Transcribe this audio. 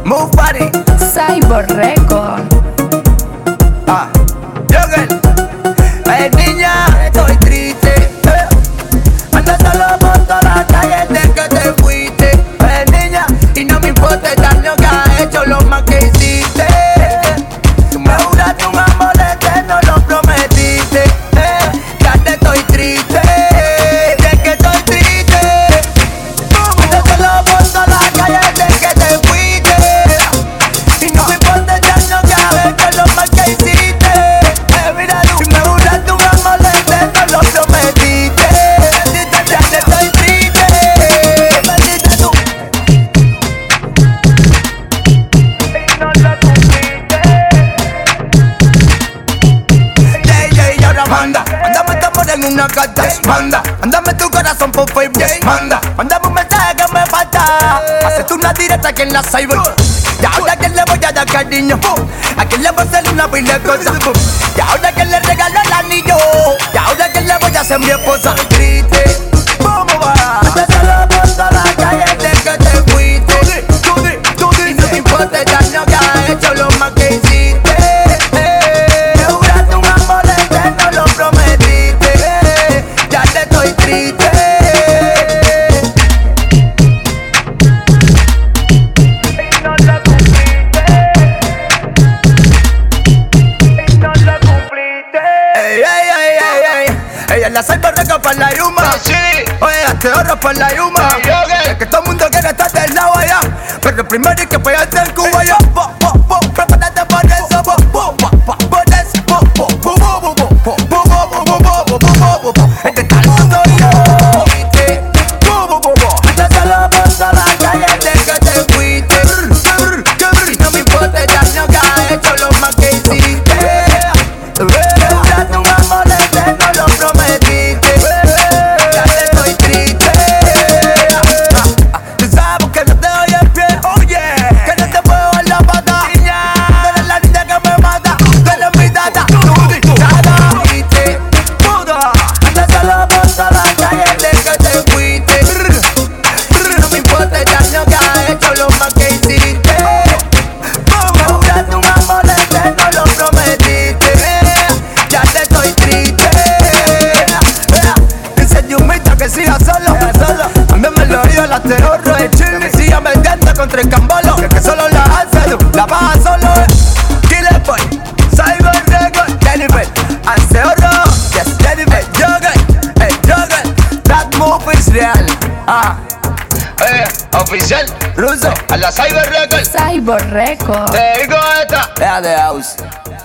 Move Body, Cyber Record. Juggle. Niña, estoy triste. Ando solo por toda la calle desde que te fuiste. Niña, y no me importa el daño que has hecho, lo más que hiciste. Tú me juraste un amor eterno, lo prometiste. Ya te estoy triste, de que estoy triste. Ando solo por toda la calle desde que te fuiste. Y no me importa el daño que has hecho, lo más que hiciste. Mira tú, si me juraste un amor eterno, lo prometiste. Bendita, ya te estoy triste. Bendita tú. Y no lo cumpliste. Y ahora manda, mándame tu amor en una carta. Manda, mándame tu corazón por Facebook. Manda, mándame un mensaje que me falta. Haces una directa aquí en la cyber. Y ahora que le voy a dar cariño, a quien le voy a hacer una pila de cosas. Y ahora que le regalo el anillo, y ahora que le voy a hacer mi esposa. Triste, ¿cómo va? Ando solo por toda la calle desde que te fuiste. Y no me importa el daño que has hecho, lo más que hiciste. Me juraste un amor eterno, lo prometiste. Ya te estoy triste. Y no lo cumpliste. Y no lo cumpliste. Ella la cyber record para la Yuma. Oye, hazte oro para la Yuma. Es que todo el mundo quiere estar del lado allá, pero primero hay que pegarte el cubo allá. Prepárate por eso. Por eso. Este está el mundo y yo. Ando solo por toda la calle desde que te fuiste. Y no me importa el daño que has hecho, lo más que hiciste. Me juraste un amor eterno, lo prometiste. Ya te estoy triste. Tú sabes que no te doy el pie, que no te puedo dar la pata. Tú eres la niña que me mata, tú eres mi tata. Triste, ando solo por toda la calle desde que te fuiste. Y no me importa el daño que has hecho, lo más que hiciste. Me juraste un amor eterno, lo prometiste. Ya te estoy triste. Dice Yumita que siga solo. Cámbiame el oído, la terror el chile. Siga metiendo contra el cambolo. Que solo la hace, la baja solo. Killer Boy, Cyber Record, Jennifer. Hace oro, yes, Jennifer. Juggle, that move is real. Oficial, ruso, a la Cyber Record. Cyber Record. Te digo esta, de house.